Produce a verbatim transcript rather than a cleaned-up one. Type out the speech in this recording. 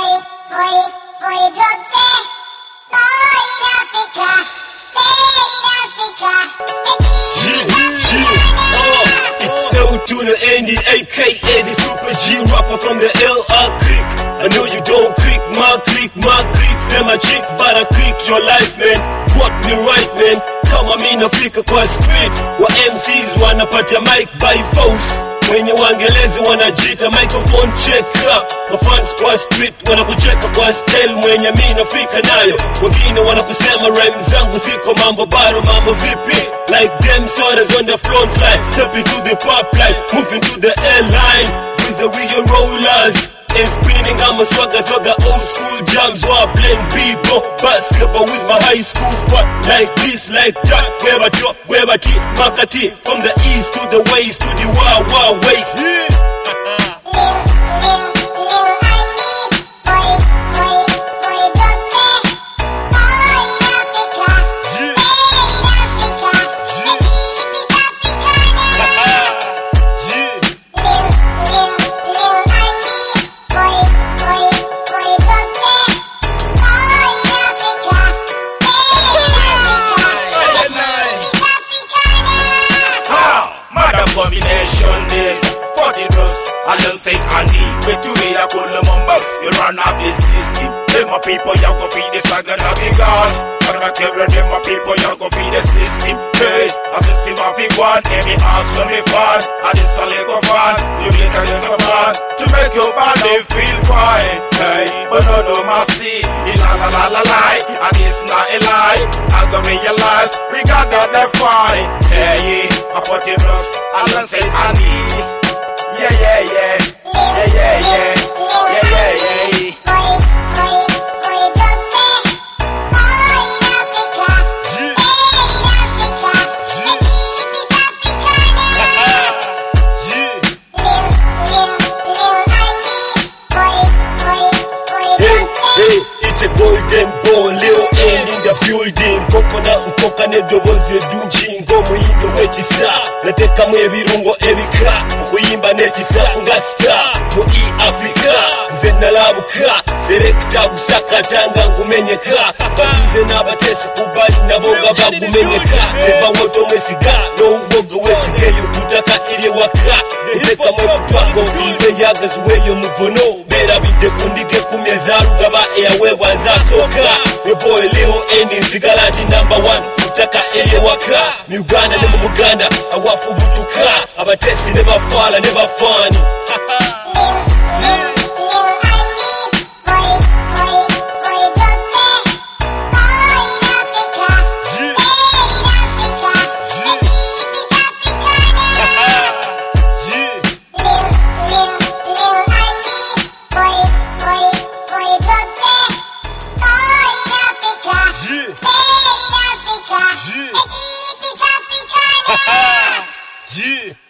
foi, foi, foi drodze. Boy in Africa, stay in Africa. It's L to the N D, aka the Super G rapper from the L R clique. I know you don't click my clique, my clique. Say my chick, but I click your life, man. Got me right, man. Kama mi nafika kwa street, wa M Cs wanapata mic by force. Wenye wangelezi wanajita microphone check up. Mafans kwa street wanakucheka kwa style mwenye mi nafika nayo. Wengine wanakusema rhymes zangu ziko mambo baro, mambo vipi. Like them sodas on the front line, stepping to the pop line, moving to the airline with the real rollers. And spinning, I'm a swagger, swagger, old school jams. While I blend people, basketball with my high school fun. Like this, like that, where I drop, where I tip, Makati. From the east to the west, to the wild, wild waste. Yeah. Combination this forty plus alongside Andy with two way that cool numbers. You run up this system. Them my people you go feed the saga of the gods. I'm not carrying them my people you go feed the system. Hey, I see see my feet one. Let me ask me fun. I just a little fun. You make a little fun to make your body feel fine. Hey, but no no mercy. La la la la lie. And it's not a lie. I go realize we got that that fight. Hey, I forty plus. Alongside Andy, yeah, yeah, yeah, yeah, yeah, yeah, yeah, yeah, yeah. Foi, foi, foi drodze. Boy in Africa, stay in Africa. Keep it Africana. Lil, lil, lil, I need. Foi, foi, foi Hey, drodze. hey, it's a golden ball, Lil N in the building. Kokona mpoka nedoboze dunji ngomu yindo wechisa. Nateka mwe birungo ebika, mkuyimba nechisa nga star. Mu E Africa, nze nalabuka. Selecta gusaka tanga ngumenyeka. Batuze nabatesi kubali nabonga bagumenyeka. Neba woto mwesiga, no uwoga wesigeyo kutaka ili waka. Uteka mwe kutwango viwe yagazuweyo muvono. Bera bide kundige kumyezaru gaba eyawe wanza soka. We boy Lil N nzigala ndi number one. Kutaka eye waka mi Uganda ne mu Buganda awafu butuka abatesi ne bafala ne bafani. Stay in Africa. Keep it Africana. Yeah.